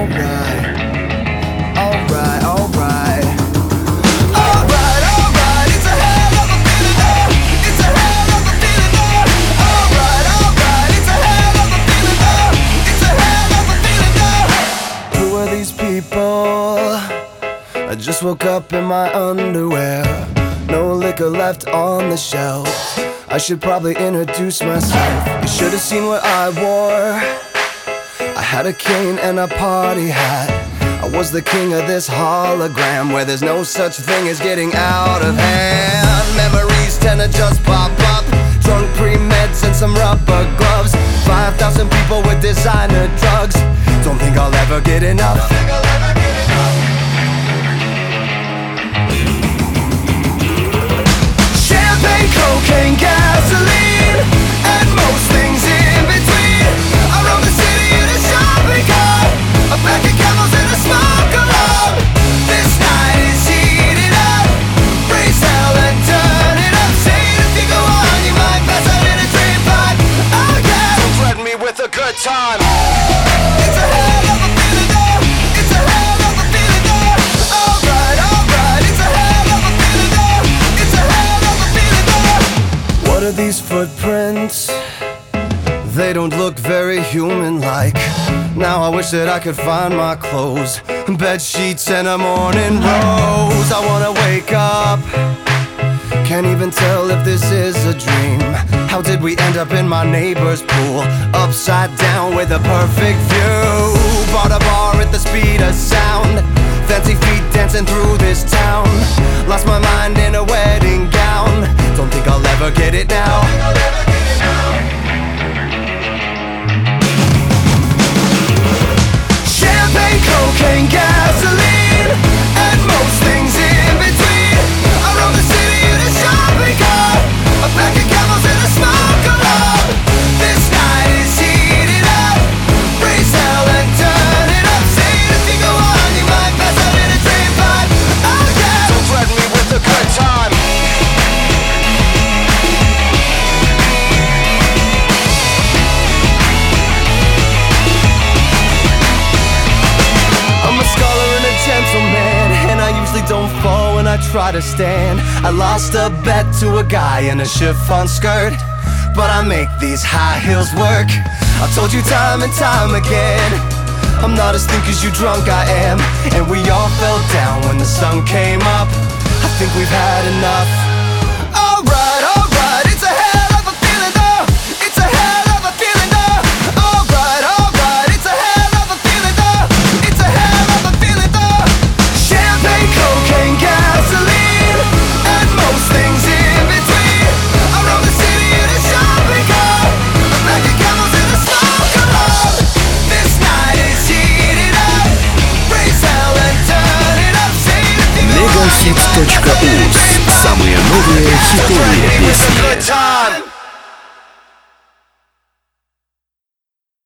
alright, alright, alright. Alright, alright, it's a hell of a feeling though. It's a hell of a feeling though. Alright, alright, it's a hell of a feeling though. It's a hell of a feeling though. Who are these people? I just woke up in my underwear. No liquor left on the shelf. I should probably introduce myself. You should have seen what I wore. I had a cane and a party hat. I was the king of this hologram, where there's no such thing as getting out of hand. Memories tend to just pop up. Drunk pre-meds and some rubber gloves. 5,000 people with designer drugs. Don't think I'll ever get enough. Champagne, cocaine, gasoline, and most things in between. I roam the city in a shopping cart, a pack of camels and a smoke alarm. This night is heating up. Raise hell and turn it up. Say it if you go on, you might pass out in a dream pipe. Oh yeah, don't threaten me with a good time. It's a hell of a feeling though. It's a hell of a feeling though. Alright, alright, it's a hell of a feeling though. It's a hell of a feeling though. What are these footprints? They don't look very human-like. Now I wish that I could find my clothes, bed sheets and a morning rose. I wanna wake up. Can't even tell if this is a dream. How did we end up in my neighbor's pool, upside down with a perfect view? Bought a bar at the speed of sound. Fancy feet dancing through this town. Lost my mind in a wedding gown. Don't think I'll ever get it now. Champagne, cocaine, gasoline, and most things in between. I roam the city in a shopping cart, a pack of camels and a smoke alarm. This night is heating up. Raise hell and turn it up. Say it if you go on, you might pass out in a dream pipe. Oh yeah, don't threaten me with a good time. Don't fall when I try to stand. I lost a bet to a guy in a chiffon skirt, but I make these high heels work. I told you time and time again, I'm not as thick as you drunk I am. And we all fell down when the sun came up. I think we've had enough. Alright, alright, it's a hell of a feeling though. It's a hell of a feeling though. Alright, alright, it's a hell of a feeling though. It's a hell of a feeling though. Champagne, cocaine, gasoline, and most things in between. I roam the city in a shopping cart, a pack of camels and a smoke alarm. This night is heating up. Raise hell and turn it up. Say it if you go on, you might pass out in a dream pipe. Megahit.uz. Самые новые хитовые песни.